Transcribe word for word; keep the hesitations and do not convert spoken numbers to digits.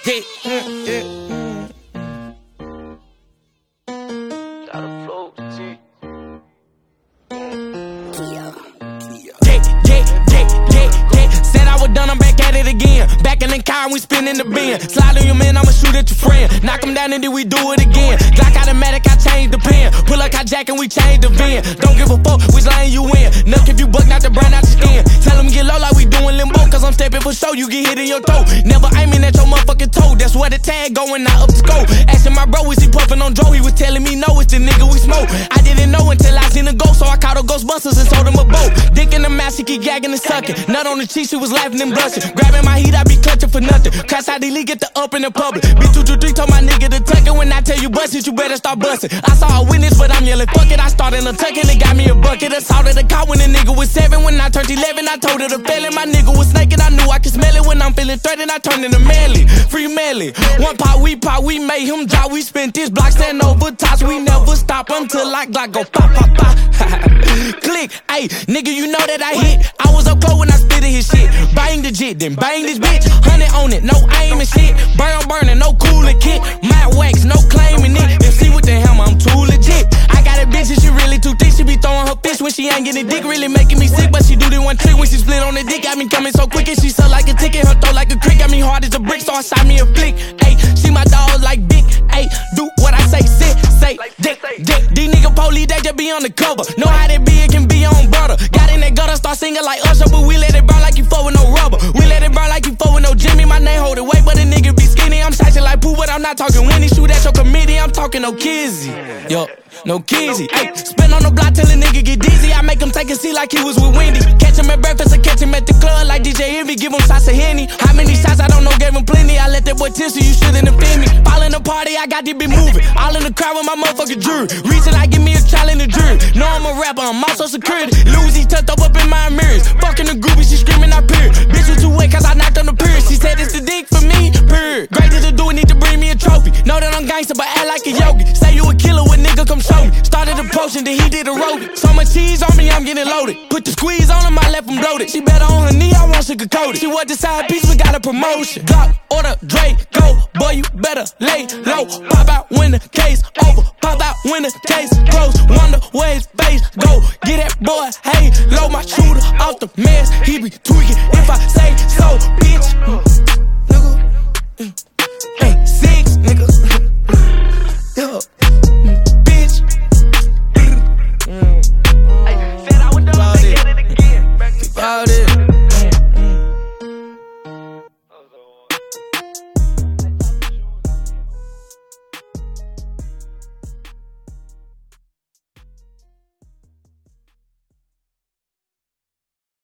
Hey, mm, yeah. Done, I'm back at it again. Back in the car and we spinning the bin. Slide on your man, I'ma shoot at your friend. Knock him down and then we do it again. Glock automatic, I change the pin. Pull up hijack and we change the VIN. Don't give a fuck which lane you in. Nuck if you buck, not to burn out your skin. Tell him get low like we doing limbo. Cause I'm stepping for show, you get hit in your toe. Never aiming at your motherfucking toe. That's where the tag going, not up to go. Asking my bro, is he puffing on Joe? He was telling me no, it's the nigga we smoke. I didn't know until I seen a ghost, so I called a Ghostbusters and sold him a boat. Dick in the mouth, she keep gagging and sucking. Nut on the cheek, she was laughing and blushing. Grabbing my heat, I be clutching for nothing. Crash out the league, get the up in the public. B two two three told my nigga to tuck it. When I tell you bust it, you better start busting. I saw a witness, but I'm yelling fuck it. I started a tuck and it got me a bucket. Assaulted the car when the nigga was seven. When I turned eleven, I told her to fail it. My nigga was snaking, I knew I could smell it. When I'm feeling threatened, I turned into Melly. Free Melly. One pot, we pop, we made him drop. We spent this block, stand over tops. We never stop until I Glock go pop, pop, pop. Click, ayy, nigga, you know that I hit. I was up close when I spit his shit. Bang the jit, then bang this bitch. Hundred on it, no aim and shit. Burn, burning, no cooling kit. Matte wax, no claiming it. And see with the hammer, I'm too legit. I got a bitch and she really too thick. She be throwing her fist when she ain't getting dick. Really making me sick, but she do the one trick when she split on the dick. Got me coming so quick and she suck like a ticket. Her throat like a crick, got me hard as a brick, so I shot me a flick. Ayy, she my dog like Big. Ayy, do what I say, sit, say, dick, dick. These nigga police, they just be on the cover. Know how they be, it can be on brother. Got in that gutter, start singing like Usher, but we let it burn like you fuck with no rubber. We let it burn like you fuck with no Jimmy. My name hold it weight, but a nigga be skinny. I'm shouting like poo, but I'm not talking Winnie. Shoot at your committee, I'm talking no Kizzy. Yo, no Kizzy. Ayy, spin on the block till a nigga get dizzy. I make him take a seat like he was with Wendy. Catch him at breakfast or catch him at the club like D J Envy. Give him shots of Henny. How many shots I don't know, gave him plenty. I let that boy test you, you shouldn't offend me. Fall in the party, I got this bitch moving. All in the crowd with my motherfucking jury. Reaching like give me a trial in the jury. Know I'm a rapper, I'm also security. Lucy tucked up up in my mirrors. Fucking the groupie, she screaming I period. Bitch was too wet cause I knocked on the period. She said it's the dick for me, period. Great to do it, need to bring me a trophy. Know that I'm gangster but act like a yogi. Say you a killer, what nigga come show me. Started the potion, then he did a road. So much cheese on me, I'm getting loaded. Put the squeeze on him, I left him bloated. She better on her knee, I want sugar coated. She was the side piece, we got a promotion. Glock, order, Draco, boy you better lay low. Pop out when the case over, pop out when the case close. Wonder where his face go. Get that boy, hey, low my shooter off the mess. He be tweaking if I say so.